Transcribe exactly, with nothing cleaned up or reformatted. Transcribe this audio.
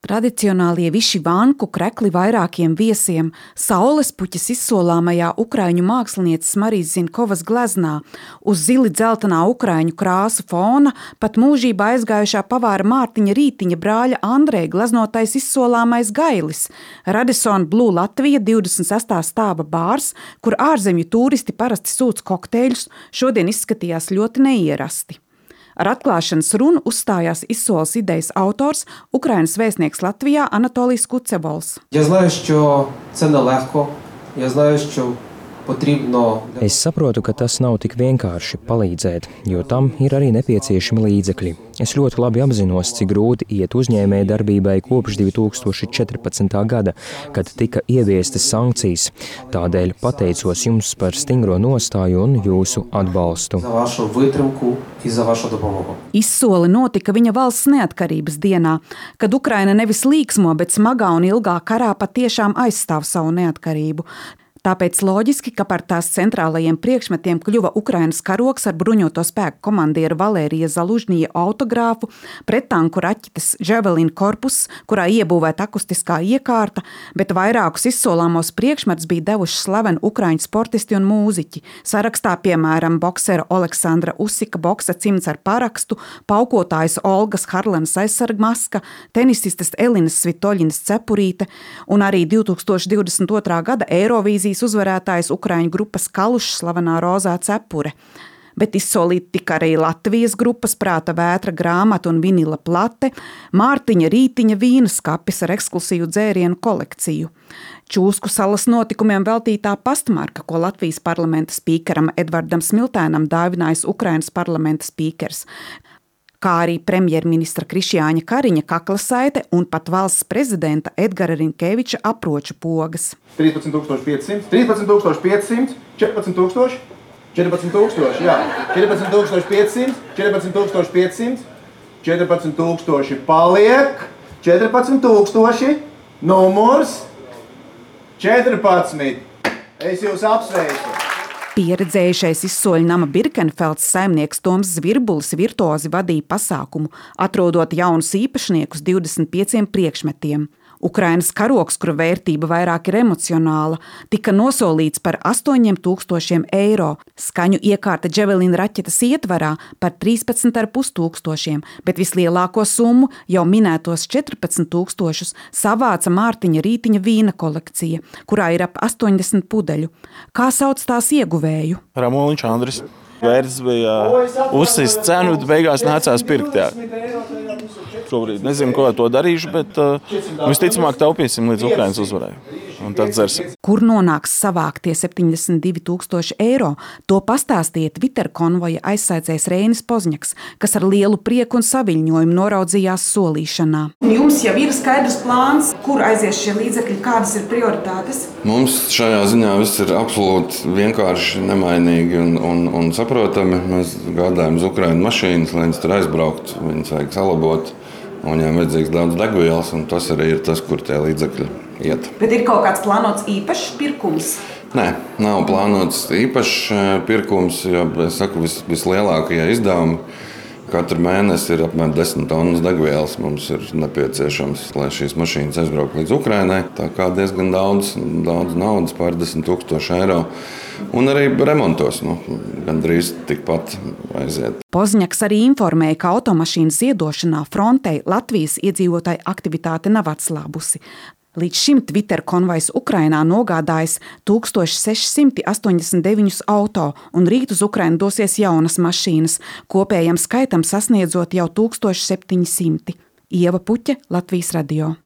Tradicionālie višivanku krekli vairākiem viesiem, saules puķis izsolāmajā ukraiņu mākslinieces Marijas Zinkovas gleznā, uz zili dzeltenā ukraiņu krāsu fona pat mūžībā aizgājušā pavāra Mārtiņa Rītiņa brāļa Andreja gleznotais izsolāmais gailis, Radisson Blu Latvija divdesmit sestā stāva bārs, kur ārzemju tūristi parasti sūc kokteļus, šodien izskatījās ļoti neierasti. Ar atklāšanas runu uzstājās izsoles idejas autors, Ukrainas vēstnieks Latvijā Anatolijs Kucevols. Я знаю, що це нелегко. Я знаю, що потрібно... Es saprotu, ka tas nav tik vienkārši palīdzēt, jo tam ir arī nepieciešami līdzekļi. Es ļoti labi apzinos, cik grūti iet uzņēmēja darbībai kopš divi tūkstoši četrpadsmitā gada, kad tika ieviestas sankcijas. Tādēļ pateicos jums par stingro nostāju un jūsu atbalstu. За вашу витримку і за вашу допомогу. Izsole notika viņa valsts neatkarības dienā, kad Ukraina nevis līksmo, bet smagā un ilgā karā patiešām aizstāv savu neatkarību. Tāpēc loģiski, ka par tās centrālajiem priekšmetiem kļuva Ukrainas karogs ar bruņoto spēku komandieru Valērija Zalužņija autogrāfu, prettanku raķetes Javelin korpus, kurā iebūvēta akustiskā iekārta, bet vairākus izsolāmos priekšmetus bija devuši slaveni ukraiņu sportisti un mūziķi. Sarakstā, piemēram, boksera Oleksandra Usika boksa cimds ar parakstu, paukotājas Olgas Harlanas aizsargmaska, tenisistes Elinas Svitoļinas cepurīte un arī divi tūkstoši divdesmit otrā gada Eirovīzijas uzvarētājs Ukraiņu grupas Kalušs slavenā rozā cepure. Bet izsolīt tika arī Latvijas grupas Prāta vētra grāmata un vinila plate, Mārtiņa Rītiņa vīna skapis ar ekskluzīvu dzērienu kolekciju. Čūsku salas notikumiem veltītā pastmarka, ko Latvijas parlamenta spīkeram Edvardam Smiltēnam dāvinājis Ukrainas parlamenta spīkers, kā arī premjerministra Krišjāņa Kariņa kaklasaite un pat valsts prezidenta Edgara Rinkeviča aproču pogas. trīspadsmit tūkstoši pieci simti, trīspadsmit tūkstoši pieci simti, četrpadsmit tūkstoši, četrpadsmit tūkstoši, jā, četrpadsmit tūkstoši pieci simti, četrpadsmit tūkstoši pieci simti, četrpadsmit tūkstoši paliek, četrpadsmit tūkstoši, numurs četrpadsmit. Es jūs apsveicu! Pieredzējušais izsoļu nama Birkenfelds saimnieks Toms Zvirbulis virtuozi vadīja pasākumu, atrodot jaunus īpašniekus divdesmit pieciem priekšmetiem. Ukrainas karogs, kura vērtība vairāk ir emocionāla, tika nosolīts par astoņiem tūkstošiem eiro, skaņu iekārta Javelin raķetes ietvarā par trīspadsmit ar pus tūkstošiem, bet vislielāko summu, jau minētos četrpadsmit tūkstošus, savāca Mārtiņa Rītiņa vīna kolekcija, kurā ir ap astoņdesmit pudeļu. Kā sauc tās ieguvēju? Ramoliņš Andris. Vērts bija uzsist cenu, beigās nācās pirkt. Jā. Šobrīd nezinu, ko ar to darīšu, bet uh, visticamāk taupīsim līdz Ukrainas uzvarai. Un tad dzersim. Kur nonāks savāktie septiņdesmit divi tūkstoši eiro, to pastāstīja Twitter konvoja aizsācējs Reinis Pozņaks, kas ar lielu prieku un saviļņojumu noraudzījās solīšanā. Jums jau ir skaidrs plāns, kur aizies šie līdzekļi, kādas ir prioritātes? Mums šajā ziņā viss ir absolūti vienkārši, nemainīgi un, un, un saprotami. Mēs gādājam uz Ukrainu mašīnas, lai viņas tur aizbraukt, viņas vajag salabot. Un viņiem vajadzīgs daudz degvielas, un tas arī ir tas, kur tie līdzekļi iet. Bet ir kaut kāds plānots īpašs pirkums? Nē, nav plānots īpašs pirkums, jo, es saku, vis, vislielākie izdevumi. Katru mēnesi ir apmēram desmit tonnas degvielas. Mums ir nepieciešams, lai šīs mašīnas aizbrauktu līdz Ukrainai. Tā kā diezgan daudz, daudz naudas, pārdesmit tūkstoši eiro. Un arī remontos, nu, gandrīz tikpat aiziet. Pozņaks arī informēja, ka automašīnas ziedošanā frontei Latvijas iedzīvotāju aktivitāte nav atslābusi. Līdz šim Twitter konvojs Ukrainā nogādājis tūkstoš seši simti astoņdesmit deviņus auto, un rīt uz Ukrainu dosies jaunas mašīnas, kopējam skaitam sasniedzot jau tūkstoš septiņi simti. Ieva Puķe, Latvijas radio.